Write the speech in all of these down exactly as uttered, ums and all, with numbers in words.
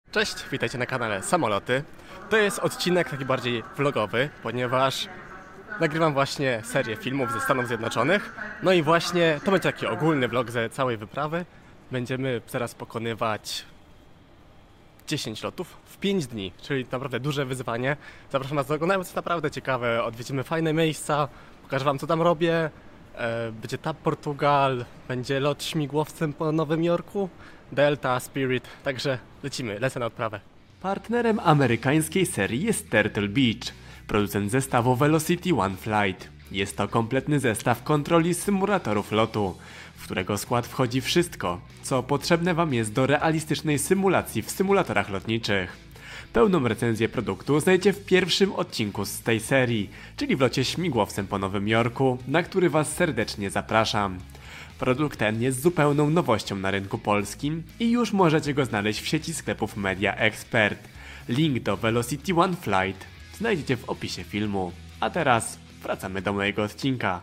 Cześć, witajcie na kanale Samoloty. To jest odcinek taki bardziej vlogowy, ponieważ nagrywam właśnie serię filmów ze Stanów Zjednoczonych. No i właśnie to będzie taki ogólny vlog ze całej wyprawy. Będziemy teraz pokonywać dziesięć lotów w pięć dni, czyli naprawdę duże wyzwanie. Zapraszam Was do oglądania, bo to jest naprawdę ciekawe. Odwiedzimy fajne miejsca, pokażę Wam, co tam robię. Będzie T A P Portugal, będzie lot śmigłowcem po Nowym Jorku, Delta, Spirit, także lecimy, lecę na odprawę. Partnerem amerykańskiej serii jest Turtle Beach, producent zestawu Velocity One Flight. Jest to kompletny zestaw kontroli symulatorów lotu, w którego skład wchodzi wszystko, co potrzebne Wam jest do realistycznej symulacji w symulatorach lotniczych. Pełną recenzję produktu znajdziecie w pierwszym odcinku z tej serii, czyli w locie śmigłowcem po Nowym Jorku, na który Was serdecznie zapraszam. Produkt ten jest zupełną nowością na rynku polskim i już możecie go znaleźć w sieci sklepów Media Expert. Link do Velocity One Flight znajdziecie w opisie filmu. A teraz wracamy do mojego odcinka.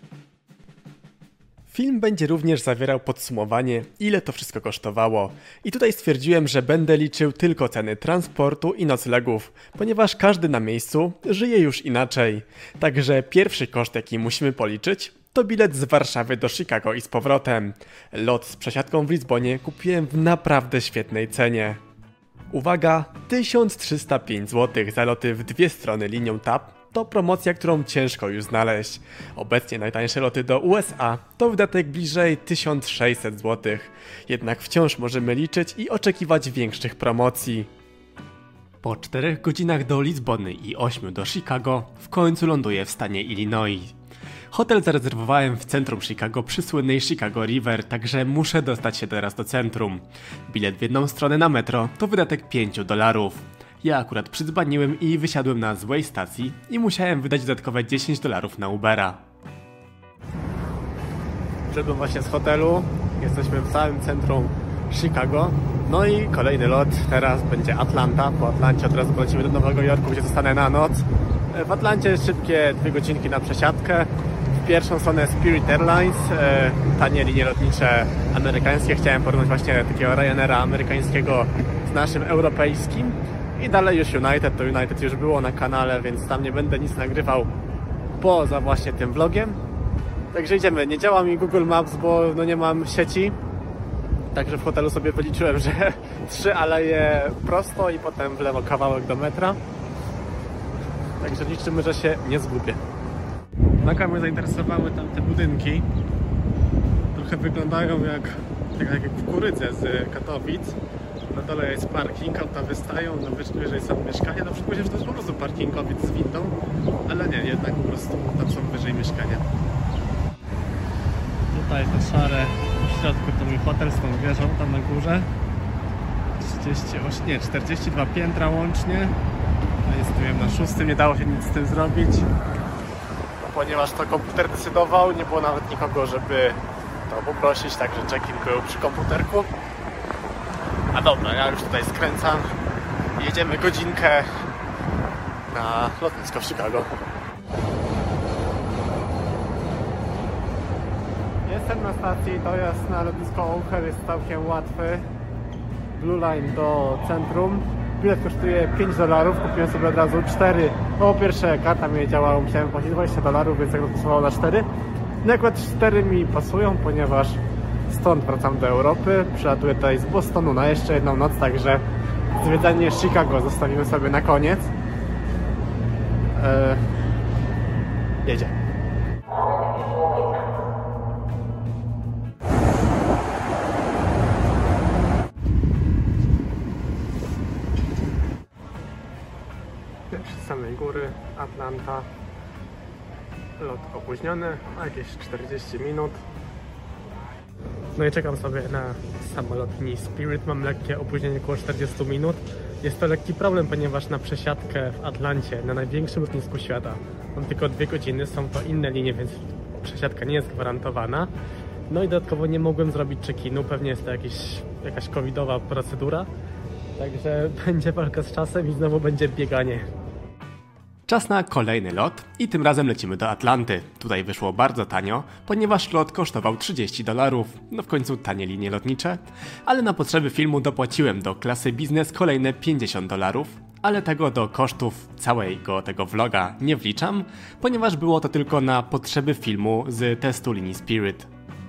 Film będzie również zawierał podsumowanie, ile to wszystko kosztowało. I tutaj stwierdziłem, że będę liczył tylko ceny transportu i noclegów, ponieważ każdy na miejscu żyje już inaczej. Także pierwszy koszt, jaki musimy policzyć, to bilet z Warszawy do Chicago i z powrotem. Lot z przesiadką w Lizbonie kupiłem w naprawdę świetnej cenie. Uwaga, tysiąc trzysta pięć złotych za loty w dwie strony linią T A P. To promocja, którą ciężko już znaleźć. Obecnie najtańsze loty do U S A to wydatek bliżej tysiąc sześćset złotych. Jednak wciąż możemy liczyć i oczekiwać większych promocji. Po czterech godzinach do Lizbony i ośmiu do Chicago w końcu ląduję w stanie Illinois. Hotel zarezerwowałem w centrum Chicago przy słynnej Chicago River, także muszę dostać się teraz do centrum. Bilet w jedną stronę na metro to wydatek pięć dolarów. Ja akurat przydzbaniłem i wysiadłem na złej stacji i musiałem wydać dodatkowe dziesięć dolarów na Ubera. Przybyłem właśnie z hotelu, jesteśmy w całym centrum Chicago. No i kolejny lot, teraz będzie Atlanta. Po Atlancie od razu polecimy do Nowego Jorku, gdzie zostanę na noc. W Atlancie szybkie dwie godzinki na przesiadkę. W pierwszą stronę Spirit Airlines, tanie linie lotnicze amerykańskie. Chciałem porównać właśnie takiego Ryanaira amerykańskiego z naszym europejskim. I dalej już United, to United już było na kanale, więc tam nie będę nic nagrywał poza właśnie tym vlogiem. Także idziemy, nie działa mi Google Maps, bo no nie mam sieci. Także w hotelu sobie wyliczyłem, że trzy aleje prosto i potem w lewo kawałek do metra. Także liczymy, że się nie zgubię. Mega mnie zainteresowały tamte budynki. Trochę wyglądają jak, jak, jak w Kurydze z Katowic. Na dole jest parking, auta wystają, na wyżej są mieszkania. Na przykład myślę, że to jest po prostu parkingowiec z windą, ale nie, jednak po prostu tam są wyżej mieszkania. Tutaj to szare w środku to mój hotel z tą wieżą tam na górze. trzydzieści osiem, nie, czterdzieści dwa piętra łącznie. No jest na szóstym, nie dało się nic z tym zrobić, ponieważ to komputer decydował, nie było nawet nikogo, żeby to poprosić, także check-in był przy komputerku. A dobra, ja już tutaj skręcam i jedziemy godzinkę na lotnisko w Chicago. Jestem na stacji, dojazd na lotnisko O'Hare jest całkiem łatwy. Blue Line do centrum. Bilet kosztuje pięć dolarów, kupiłem sobie od razu cztery. Po pierwsze karta mi nie działała, musiałem płacić dwadzieścia dolarów, więc jak kosztowało na cztery. No akurat cztery mi pasują, ponieważ stąd wracam do Europy, przylatuję tutaj z Bostonu na jeszcze jedną noc, także zwiedzanie Chicago zostawimy sobie na koniec. Eee, jedzie. Z samej góry, Atlanta. Lot opóźniony, a jakieś czterdzieści minut. No i czekam sobie na samolot linii Spirit, mam lekkie opóźnienie około czterdzieści minut. Jest to lekki problem, ponieważ na przesiadkę w Atlancie, na największym lotnisku świata, mam tylko dwie godziny, są to inne linie, więc przesiadka nie jest gwarantowana. No i dodatkowo nie mogłem zrobić check-inu, pewnie jest to jakieś, jakaś covidowa procedura. Także będzie walka z czasem i znowu będzie bieganie. Czas na kolejny lot i tym razem lecimy do Atlanty. Tutaj wyszło bardzo tanio, ponieważ lot kosztował trzydzieści dolarów. No w końcu tanie linie lotnicze. Ale na potrzeby filmu dopłaciłem do klasy biznes kolejne pięćdziesiąt dolarów. Ale tego do kosztów całego tego vloga nie wliczam, ponieważ było to tylko na potrzeby filmu z testu linii Spirit.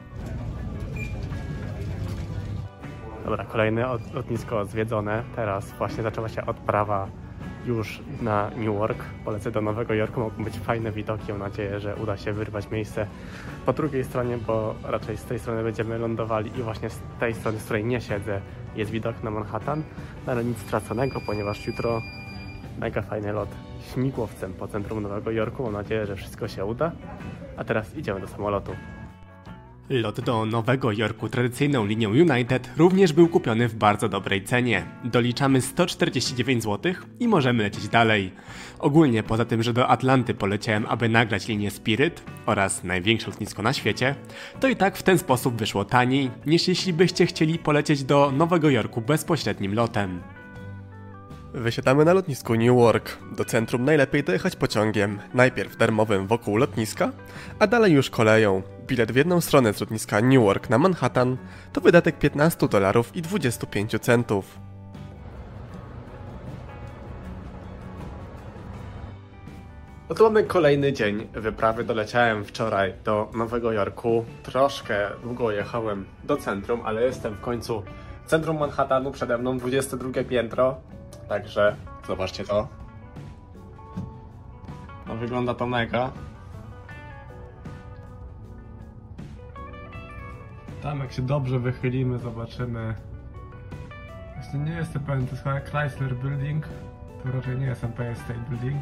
Dobra, kolejne lotnisko zwiedzone. Teraz właśnie zaczęła się odprawa już na Newark. Polecę do Nowego Jorku, mogą być fajne widoki. Mam nadzieję, że uda się wyrwać miejsce po drugiej stronie, bo raczej z tej strony będziemy lądowali i właśnie z tej strony, z której nie siedzę, jest widok na Manhattan. Ale nic straconego, ponieważ jutro mega fajny lot śmigłowcem po centrum Nowego Jorku. Mam nadzieję, że wszystko się uda. A teraz idziemy do samolotu. Lot do Nowego Jorku tradycyjną linią United również był kupiony w bardzo dobrej cenie. Doliczamy sto czterdzieści dziewięć złotych i możemy lecieć dalej. Ogólnie poza tym, że do Atlanty poleciałem, aby nagrać linię Spirit oraz największe lotnisko na świecie, to i tak w ten sposób wyszło taniej, niż jeśli byście chcieli polecieć do Nowego Jorku bezpośrednim lotem. Wysiadamy na lotnisku Newark. Do centrum najlepiej dojechać pociągiem. Najpierw darmowym wokół lotniska, a dalej już koleją. Bilet w jedną stronę z lotniska Newark na Manhattan to wydatek piętnaście dolarów i dwadzieścia pięć centów. No to mamy kolejny dzień wyprawy. Doleciałem wczoraj do Nowego Jorku. Troszkę długo jechałem do centrum, ale jestem w końcu w centrum Manhattanu. Przede mną dwudzieste drugie piętro. Także zobaczcie to. No wygląda to mega. Tam jak się dobrze wychylimy, zobaczymy. Jeszcze nie jestem pewien, to jest chyba Chrysler Building. To raczej nie jest Empire State Building.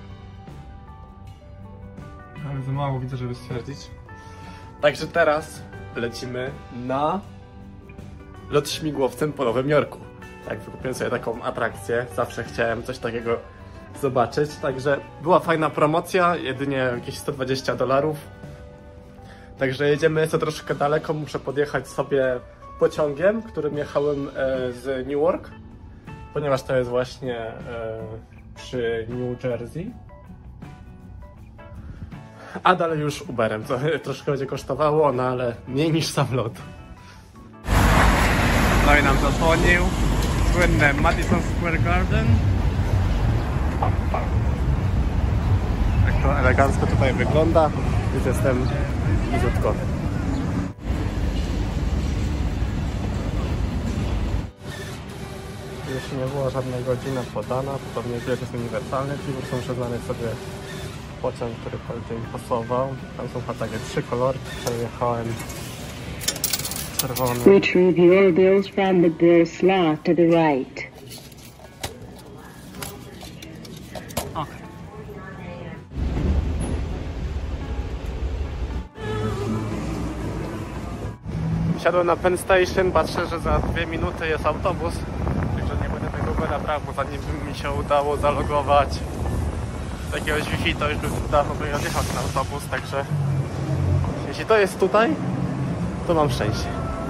Ale za mało widzę, żeby stwierdzić. Także teraz lecimy na lot śmigłowcem po Nowym Jorku. Tak, wykupiłem sobie taką atrakcję, zawsze chciałem coś takiego zobaczyć, także była fajna promocja, jedynie jakieś sto dwadzieścia dolarów. Także jedziemy, jest to troszkę daleko, muszę podjechać sobie pociągiem, którym jechałem e, z Newark, ponieważ to jest właśnie e, przy New Jersey. A dalej już Uberem, co troszkę będzie kosztowało, no ale mniej niż sam lot. No i nam zasłonił. Słynne Madison Square Garden. Tak to elegancko tutaj wygląda. Już jestem bliziutko. Jeśli nie była żadna godzina podana, to pewnie bilet jest uniwersalny, czyli po prostu muszę znaleźć sobie pociąg, który bardziej mi pasował. Tam są chyba takie trzy kolory, przejechałem czerwony. Retrieve your bills from the bill slot to the right. Okay. Wsiadłem na Penn Station, patrzę, że za dwie minuty jest autobus, także nie będę tego Ubera brał, bo zanim by mi się udało zalogować z jakiegoś Wi-Fi, to już bym dawno by odjechał ten autobus, także jeśli to jest tutaj, to mam szczęście.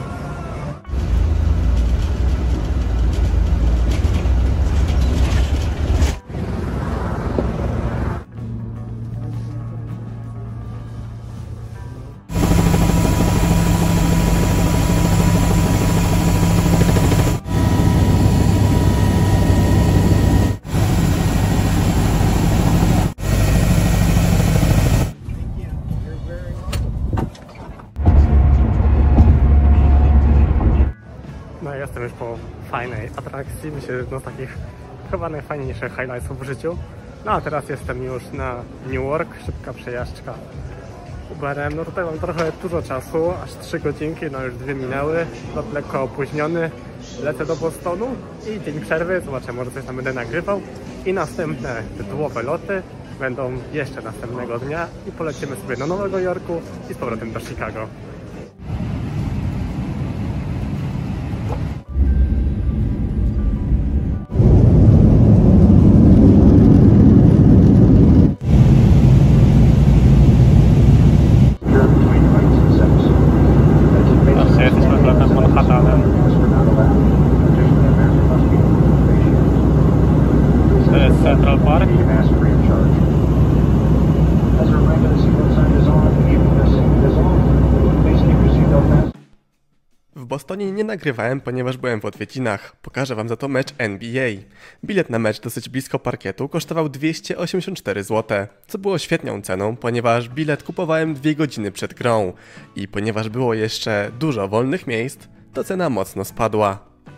No jestem już po fajnej atrakcji, myślę, że jedno z takich chyba najfajniejszych highlightsów w życiu. No a teraz jestem już na Newark, szybka przejażdżka Uberem. No tutaj mam trochę dużo czasu, aż trzy godzinki, no już dwie minęły, lot lekko opóźniony. Lecę do Bostonu i dzień przerwy, zobaczę, może coś tam będę nagrywał. I następne tytułowe loty będą jeszcze następnego dnia i polecimy sobie do Nowego Jorku i z powrotem do Chicago. Central Park. Tonii nie nagrywałem, ponieważ byłem w odwiedzinach. Pokażę wam za to mecz N B A. Bilet na mecz dosyć blisko parkietu kosztował dwieście osiemdziesiąt cztery złote, co było świetną ceną, ponieważ bilet kupowałem dwie godziny przed grą. I ponieważ było jeszcze dużo wolnych miejsc, to cena mocno spadła.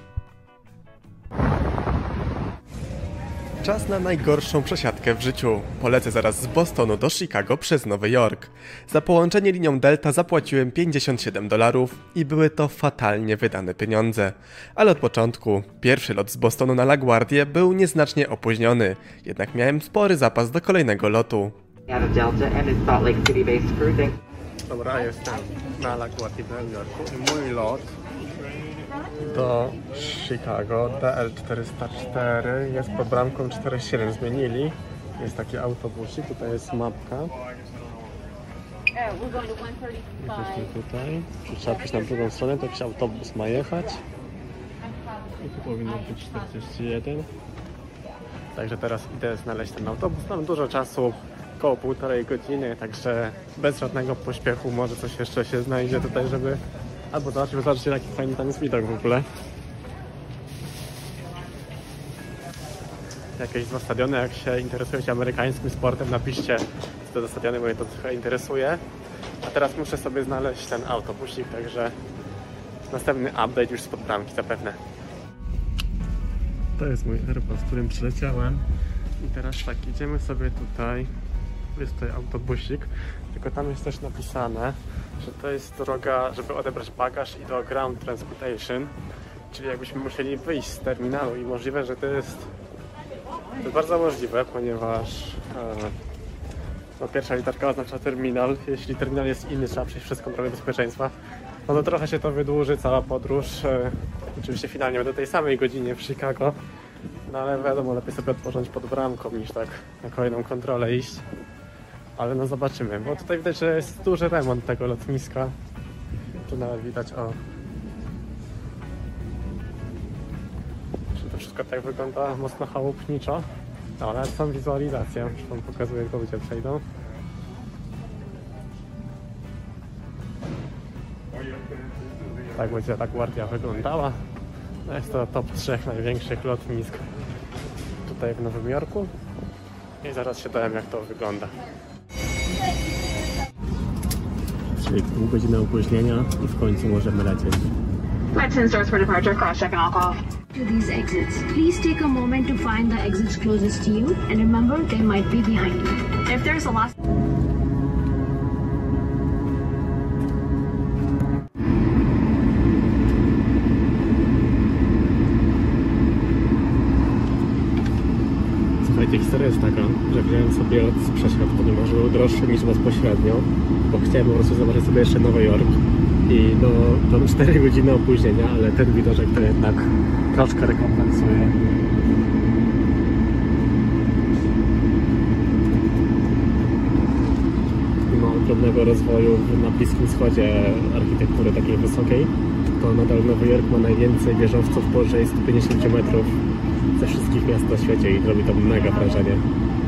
Czas na najgorszą przesiadkę w życiu. Polecę zaraz z Bostonu do Chicago przez Nowy Jork. Za połączenie linią Delta zapłaciłem pięćdziesiąt siedem dolarów i były to fatalnie wydane pieniądze. Ale od początku, pierwszy lot z Bostonu na LaGuardię był nieznacznie opóźniony, jednak miałem spory zapas do kolejnego lotu. Dobra, jestem na LaGuardii w Nowym Jorku i mój lot do Chicago D L czterysta cztery jest pod bramką czterdzieści siedem, zmienili. Jest taki autobusik, tutaj jest mapka. Jesteśmy tutaj. Tu trzeba pójść na drugą stronę, to jakiś autobus ma jechać. I tu powinno być czterdzieści jeden. Także teraz idę znaleźć ten autobus. Mam dużo czasu, około półtorej godziny, także bez żadnego pośpiechu może coś jeszcze się znajdzie tutaj, żeby... Albo zobaczcie, zobaczcie jaki fajny tam jest widok w ogóle. Jakieś dwa stadiony, jak się interesujecie amerykańskim sportem, napiszcie co to stadiony, bo mnie to trochę interesuje. A teraz muszę sobie znaleźć ten autobusik, także następny update już spod bramki zapewne. To jest mój aeroport, z którym przyleciałem. I teraz tak, idziemy sobie tutaj. Jest tutaj autobusik, tylko tam jest też napisane, że to jest droga, żeby odebrać bagaż i do ground transportation, czyli jakbyśmy musieli wyjść z terminalu i możliwe, że to jest, to jest bardzo możliwe, ponieważ e, no, pierwsza literka oznacza terminal. Jeśli terminal jest inny, trzeba przejść przez kontrolę bezpieczeństwa, no to trochę się to wydłuży, cała podróż. E, oczywiście finalnie będę tej samej godzinie w Chicago, no ale wiadomo, lepiej sobie odpocząć pod bramką niż tak na kolejną kontrolę iść. Ale no zobaczymy, bo tutaj widać, że jest duży remont tego lotniska. Tu nawet widać, o... Że to wszystko tak wygląda mocno chałupniczo. No, ale są wizualizacje, już wam pokazuję, jak ludzie przejdą. Tak będzie ta LaGuardia wyglądała. No jest to top trzech największych lotnisk tutaj w Nowym Jorku. I zaraz się dowiem, jak to wygląda. Czyli pół godziny opóźnienia i w końcu możemy lecieć. Flight ten starts for departure, cross check and all call. To these exits, please take a moment to find the exits closest to you and remember they might be behind you. If there's a last... Słuchajcie, historia jest taka, że wziąłem sobie lot z przesiad, ponieważ był droższy niż bezpośrednio, bo chciałem po prostu zobaczyć sobie jeszcze Nowy Jork i no, to cztery godziny opóźnienia, ale ten widoczek to jednak troszkę rekompensuje. Mimo ogromnego rozwoju na Bliskim Wschodzie architektury takiej wysokiej, to nadal Nowy Jork ma najwięcej wieżowców powyżej stu pięćdziesięciu metrów ze wszystkich miast na świecie i robi to mega wrażenie.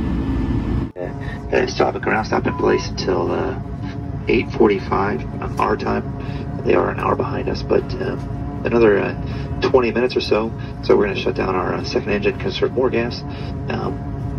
They still have a ground stop in place until uh, eight forty-five our time. They are an hour behind us, but uh, another uh, twenty minutes or so. So we're going to shut down our uh, second engine, conserve more gas, um,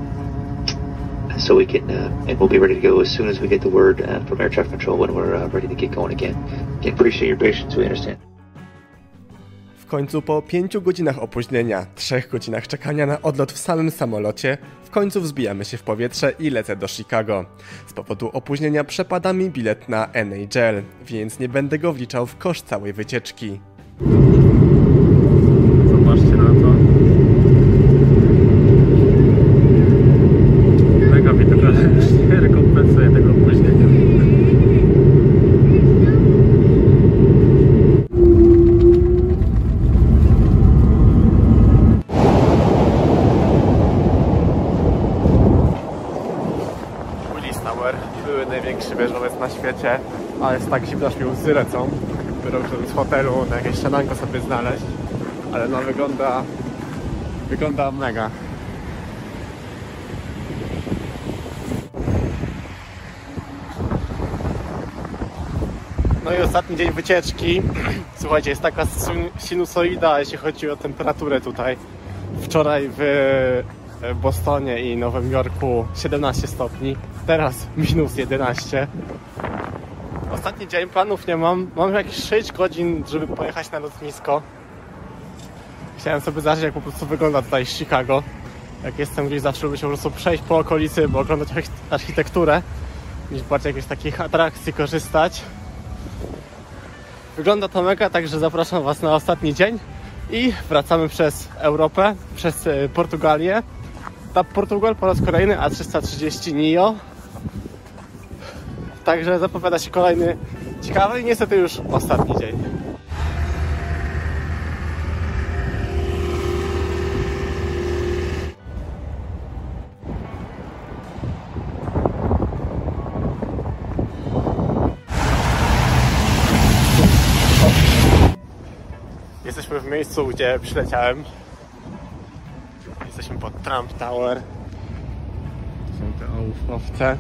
so we can, uh, and we'll be ready to go as soon as we get the word uh, from air traffic control when we're uh, ready to get going again. Again, appreciate your patience. We understand. W końcu po pięciu godzinach opóźnienia, trzech godzinach czekania na odlot w samym samolocie, w końcu wzbijamy się w powietrze i lecę do Chicago. Z powodu opóźnienia przepada mi bilet na N H L, więc nie będę go wliczał w koszt całej wycieczki. Zobaczcie na to. Mega widok, ale już nie rekompensuję tego opóźnienia. Były największy wieżowiec na świecie, ale jest tak zimno, aż mi łzy lecą. Dopiero z hotelu na jakieś śniadanko sobie znaleźć, ale no wygląda, wygląda mega. No i ostatni dzień wycieczki. Słuchajcie, jest taka sinusoida, jeśli chodzi o temperaturę tutaj. Wczoraj w Bostonie i Nowym Jorku siedemnaście stopni, teraz minus jedenaście. Ostatni dzień, planów nie mam. Mam jakieś sześć godzin, żeby pojechać na lotnisko. Chciałem sobie zobaczyć, jak po prostu wygląda tutaj Chicago. Jak jestem gdzieś, zawsze lubię się po prostu przejść po okolicy, bo oglądać architekturę, niż bardziej jakichś takich atrakcji korzystać. Wygląda to mega, także zapraszam Was na ostatni dzień i wracamy przez Europę, przez Portugalię. Ta Portugal po raz kolejny A trzysta trzydzieści Neo. Także zapowiada się kolejny ciekawy i niestety już ostatni dzień. Jesteśmy w miejscu, gdzie przyleciałem. Jesteśmy pod Trump Tower. To są te ołówkowce.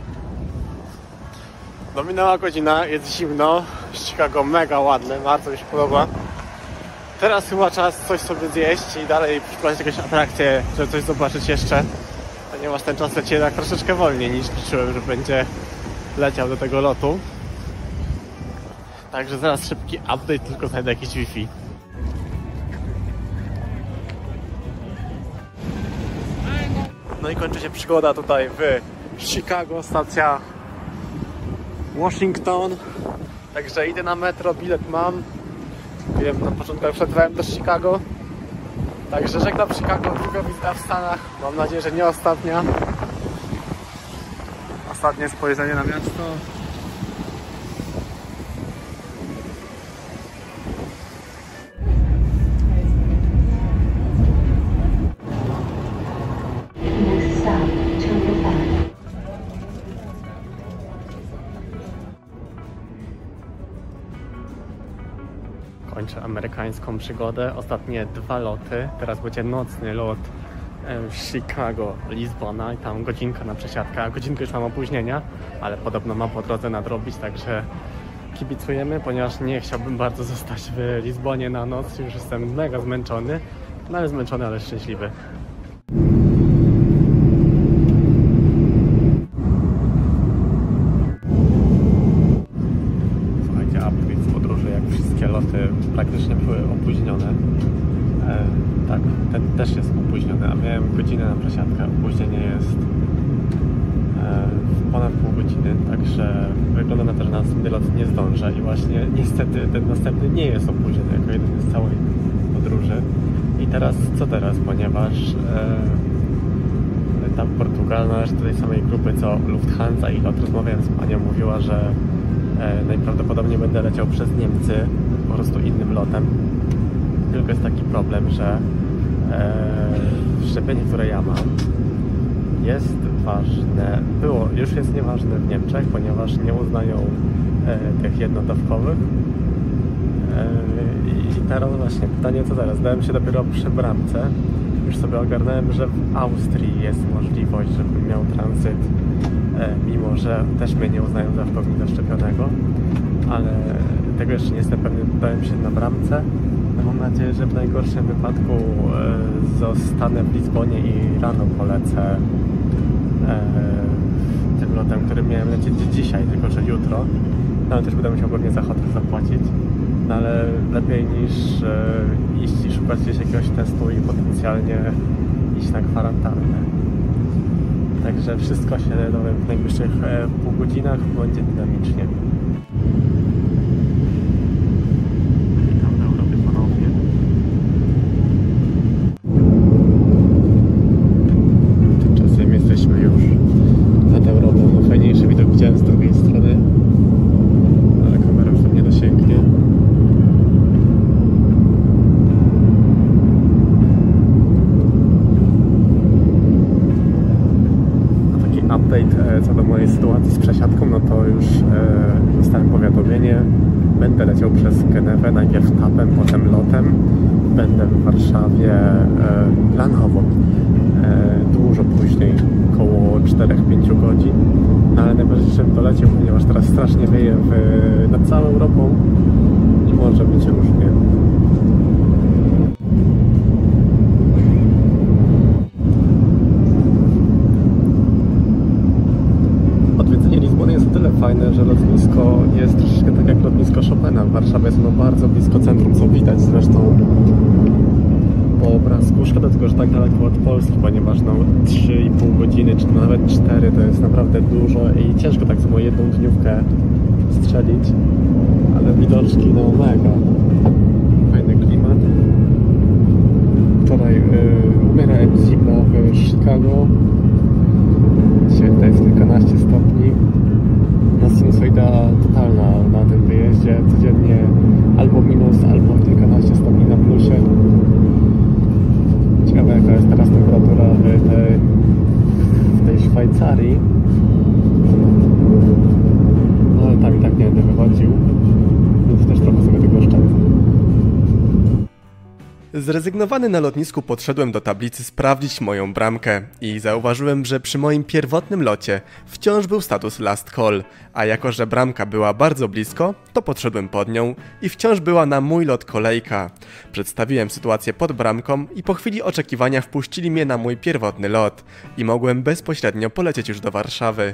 No minęła godzina, jest zimno. Chicago mega ładne, bardzo mi się podoba. Teraz chyba czas coś sobie zjeść i dalej przykładać jakieś atrakcje, żeby coś zobaczyć jeszcze. Ponieważ ten czas leci jednak troszeczkę wolniej niż liczyłem, że będzie leciał do tego lotu. Także zaraz szybki update, tylko znajdę jakiś Wi-Fi. No i kończy się przygoda tutaj w Chicago, stacja Washington. Także idę na metro, bilet mam. Wiem, na początku jak wszedłem do Chicago. Także żegnam Chicago, druga wizyta w Stanach. Mam nadzieję, że nie ostatnia. Ostatnie spojrzenie na miasto. Kończę amerykańską przygodę. Ostatnie dwa loty. Teraz będzie nocny lot Chicago, Lizbona i tam godzinka na przesiadkę. Godzinkę już mam opóźnienia, ale podobno mam po drodze nadrobić, także kibicujemy, ponieważ nie chciałbym bardzo zostać w Lizbonie na noc. Już jestem mega zmęczony. No ale zmęczony, ale szczęśliwy. Loty praktycznie były opóźnione. E, tak, ten też jest opóźniony, a miałem godzinę na przesiadkę. Opóźnienie jest e, ponad pół godziny, także wygląda na to, że na następny lot nie zdążę i właśnie niestety ten następny nie jest opóźniony jako jedyny z całej podróży. I teraz, co teraz, ponieważ e, ta Portugal należy do tej samej grupy co Lufthansa i lot, rozmawiałem z panią, mówiła, że e, najprawdopodobniej będę leciał przez Niemcy po prostu innym lotem. Tylko jest taki problem, że e, szczepienie, które ja mam, jest ważne, było, już jest nieważne w Niemczech, ponieważ nie uznają e, tych jednodawkowych. E, I teraz właśnie pytanie, co teraz? Dałem się dopiero przy bramce. Już sobie ogarnąłem, że w Austrii jest możliwość, żebym miał tranzyt, e, mimo że też mnie nie uznają za dawkownika szczepionego, ale tego jeszcze nie jestem pewny, dałem się na bramce. No mam nadzieję, że w najgorszym wypadku e, zostanę w Lizbonie i rano polecę e, tym lotem, którym miałem lecieć dzisiaj, tylko że jutro. No ale też będę musiał pewnie za hotel zapłacić. No ale lepiej niż e, iść i szukać gdzieś jakiegoś testu i potencjalnie iść na kwarantannę. Także wszystko się dowiem w najbliższych e, pół godzinach, będzie dynamicznie. Co do mojej sytuacji z przesiadką, no to już e, dostałem powiadomienie. Będę leciał przez Genewę, najpierw tapem, potem lotem. Będę w Warszawie e, planowo e, dużo później, koło około czterech do pięciu godzin. No ale najważniejsze, żebym doleciał, ponieważ teraz strasznie wieje w, nad całą Europą i może być różnie. Odwiedzenie Lizbony jest o tyle fajne, że lotnisko jest troszeczkę tak jak lotnisko Chopina. W Warszawie jest ono bardzo blisko centrum, co widać zresztą po obrazku. Szkoda tylko, że tak daleko od Polski, ponieważ no trzy i pół godziny, czy nawet cztery to jest naprawdę dużo i ciężko tak samo jedną dniówkę strzelić, ale widoczki no mega. Fajny klimat. Wczoraj yy, umierałem z zimna w Chicago. Dzisiaj tutaj jest kilkanaście stopni. No sinusoida totalna na tym wyjeździe. Codziennie albo minus, albo kilkanaście stopni na plusie. Ciekawe jaka jest teraz temperatura w tej, w tej Szwajcarii. No ale tam i tak nie będę wychodził, więc też trochę sobie tego oszczędzę. Zrezygnowany na lotnisku podszedłem do tablicy sprawdzić moją bramkę i zauważyłem, że przy moim pierwotnym locie wciąż był status last call, a jako że bramka była bardzo blisko, to podszedłem pod nią i wciąż była na mój lot kolejka. Przedstawiłem sytuację pod bramką i po chwili oczekiwania wpuścili mnie na mój pierwotny lot i mogłem bezpośrednio polecieć już do Warszawy.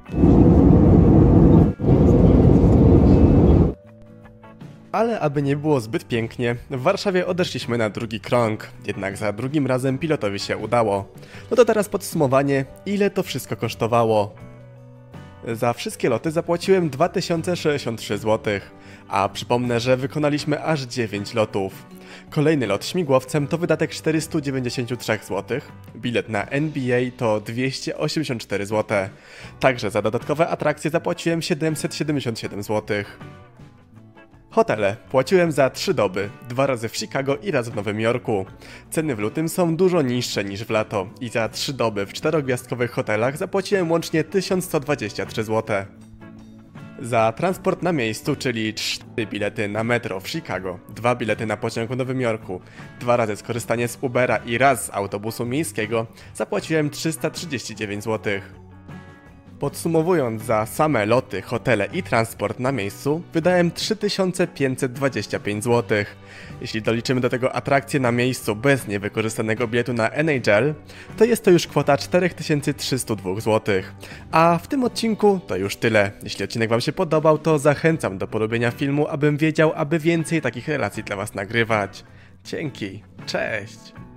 Ale aby nie było zbyt pięknie, w Warszawie odeszliśmy na drugi krąg, jednak za drugim razem pilotowi się udało. No to teraz podsumowanie, ile to wszystko kosztowało. Za wszystkie loty zapłaciłem dwa tysiące sześćdziesiąt trzy złotych, a przypomnę, że wykonaliśmy aż dziewięć lotów. Kolejny lot śmigłowcem to wydatek czterysta dziewięćdziesiąt trzy złotych, bilet na N B A to dwieście osiemdziesiąt cztery złote, także za dodatkowe atrakcje zapłaciłem siedemset siedemdziesiąt siedem złotych. Hotele płaciłem za trzy doby, dwa razy w Chicago i raz w Nowym Jorku. Ceny w lutym są dużo niższe niż w lato i za trzy doby w czterogwiazdkowych hotelach zapłaciłem łącznie tysiąc sto dwadzieścia trzy złote. Za transport na miejscu, czyli cztery bilety na metro w Chicago, dwa bilety na pociąg w Nowym Jorku, dwa razy skorzystanie z Ubera i raz z autobusu miejskiego, zapłaciłem trzysta trzydzieści dziewięć złotych. Podsumowując, za same loty, hotele i transport na miejscu wydałem trzy tysiące pięćset dwadzieścia pięć złotych. Jeśli doliczymy do tego atrakcje na miejscu bez niewykorzystanego biletu na N H L, to jest to już kwota cztery tysiące trzysta dwa złotych. A w tym odcinku to już tyle. Jeśli odcinek Wam się podobał, to zachęcam do polubienia filmu, abym wiedział, aby więcej takich relacji dla Was nagrywać. Dzięki, cześć!